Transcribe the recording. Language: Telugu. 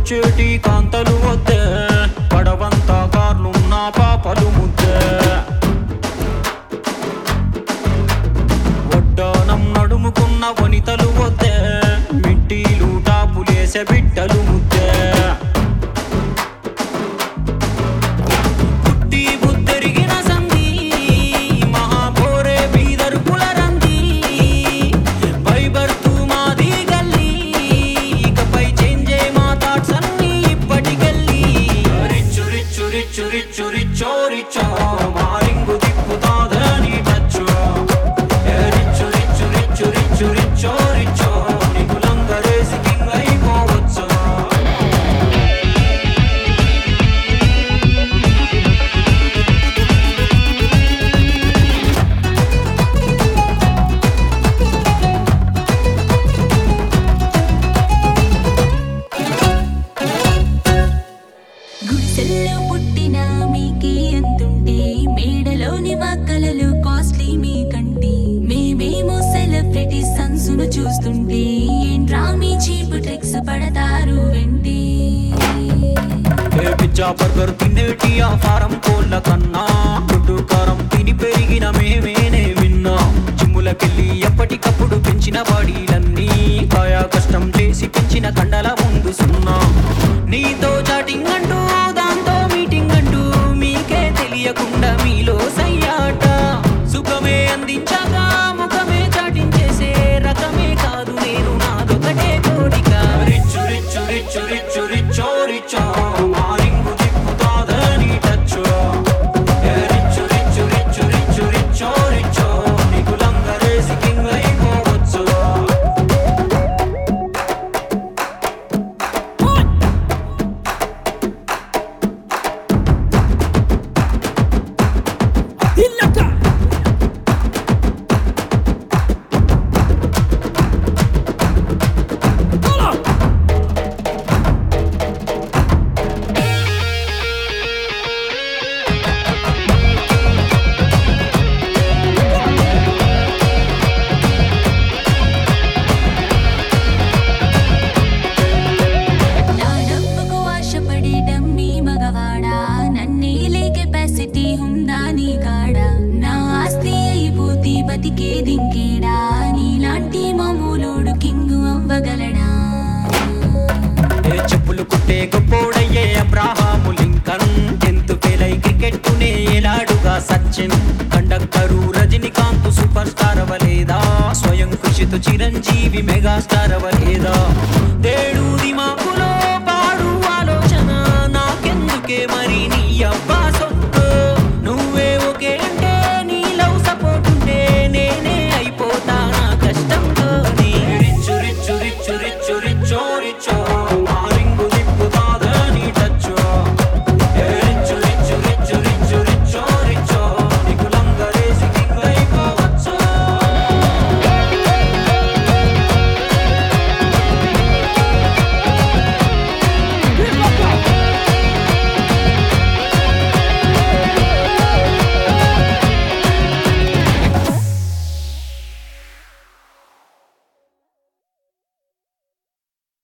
వచ్చేటి కాంతలు వద్దే పడవంతా కార్లున్న పాపలు ముద్దే వడ్డానం నడుముకున్న వనితలు వద్దే మిట్టీలు టాపులేసే బిడ్డలు ముద్దే చూస్తుంటే ఏంట్రా మీ చీపు ట్రిక్స్ పడతారు వెంటి పిజ్జా బర్గర్ తినేటి ఆ ఫారం కోళ్ళ కన్నా గుడ్డు కారం తిని పెరిగిన మేమేనే విన్నా జిమ్ములకెళ్ళి ఎప్పటికప్పుడు పెంచిన బాడీలన్నీ కాయా కష్టం చేసి పెంచిన కండల ముందు సున్నా నీతో చాటింగ్ అంటూ దాంతో మీటింగ్ అంటూ మీకే తెలియకుండా మీలో సయ్యాట సుఖమే అందించాక ముఖమే చాటించేసే రకమే కాదు నేను నాదొకటే కోరిక రిచ్చు రిచ్చు రిచ్చు రిచ్చు రిచ్చో రిచ్చో మారింగు తిప్పుతాదని టచ్చో రిచ్చు రిచ్చు రిచ్చు రిచ్చు రిచ్చో రిచ్చో నీకు లంగరేసి కింగ్ అయిపోవచ్చు బతికే దింకేడా నీలాంటి మామూలుడు కింగు అవ్వగలడా చెప్పులు కుట్టే గొప్పోడయ్యే అబ్రాహాము లింకన్ 10th ఫెయిల్ అయి క్రికెట్ నే ఏలాడుగా Sachin conductor Rajinikanth super star అవ్వలేదా స్వయం కృషితో చిరంజీవి మెగాస్టార్ అవ్వలేదా తేడు దిమాకులో పాడు ఆలోచన నాకెందుకే మరి నీ అబ్బా